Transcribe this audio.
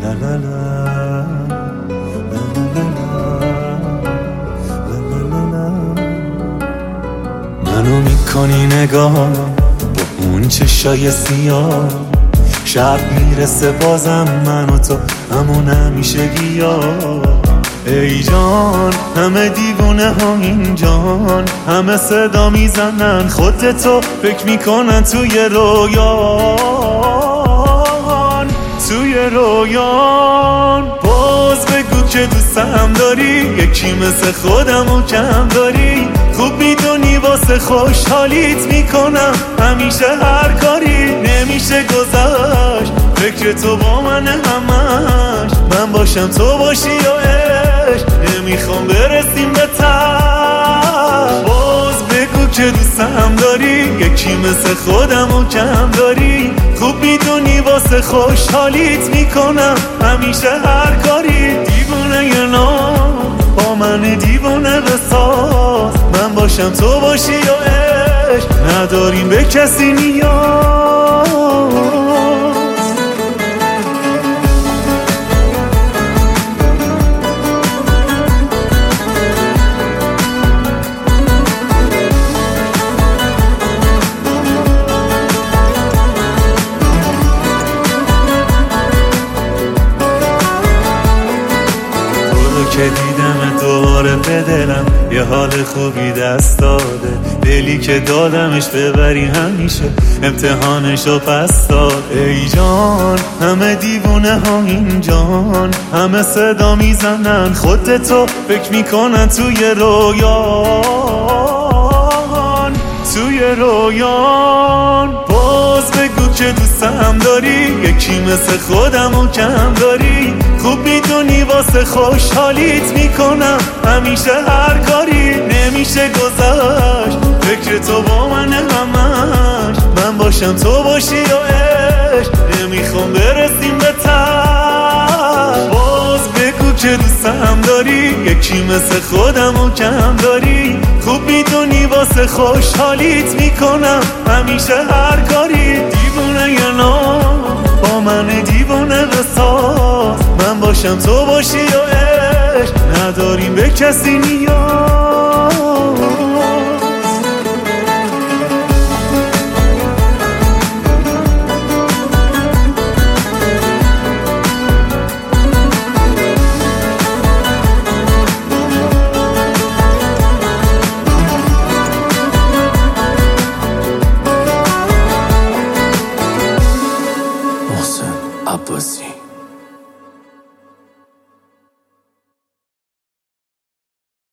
لا لا لا منو میکنی نگاه با اون چشای سیاه، شب میرسه بازم من و تو همون همیشگی ها. ای جان همه دیوونه ها این جان، همه صدا میزنن خودتو فکر میکنن توی رویان، توی رویان. باز بگو که دوستم داری، یکی مثل خودمو کم داری. خوب میدونی واسه خوشحالیت میکنم همیشه هر کاری. نمیشه گذشت فکر تو با من همش، من باشم تو باشی یا عشق، نمیخوام برسیم به ته. باز بگو که دوستم داری، یکی مثل خودمو کم داری. خوب میدونی واسه خوشحالیت میکنم همیشه هر کاری. دیوونه یه نام با من دیوونه بساز، من باشم تو باشی یا عشق، نداریم به کسی نیاز. که دیدم دوباره به دلم یه حال خوبی دست داده. دلی که دادمش ببری همیشه امتحانشو پس داد. ای جان همه دیوونه ها این جان، همه صدا میزنن خودتو فکر میکنن توی رویان، توی رویان. باز بگو که دوستم داری، یکی مثل خودمو کم داری. خوب میدونی واسه خوشحالیت میکنم همیشه هر کاری. نمیشه گذشت فکر تو با من همش، من باشم تو باشی یا عشق، نمیخوام برسیم به ته. باز بگو که دوستم داری، یکی مثل خودمو کم داری. خوب میدونی واسه خوشحالیت میکنم همیشه هر کاری. دیوونه یه نام با من دیوونه بساز، من باشم تو باشی یا عشق، نداریم به کسی نیاز. محسن عباسی.